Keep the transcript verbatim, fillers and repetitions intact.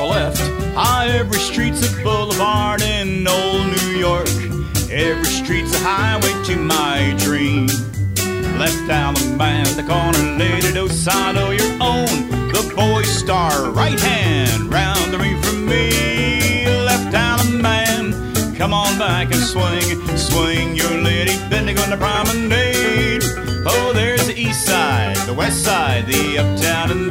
or left. Ah, every street's a boulevard in old New York. Every street's a highway to my dream. Left Alabama, the corner, Lady Dosado, your own, the boy star, right hand, round the ring from me. Left Alabama, come on back and swing, swing your lady, bending on the promenade. Oh, there's the east side, the west side, the uptown and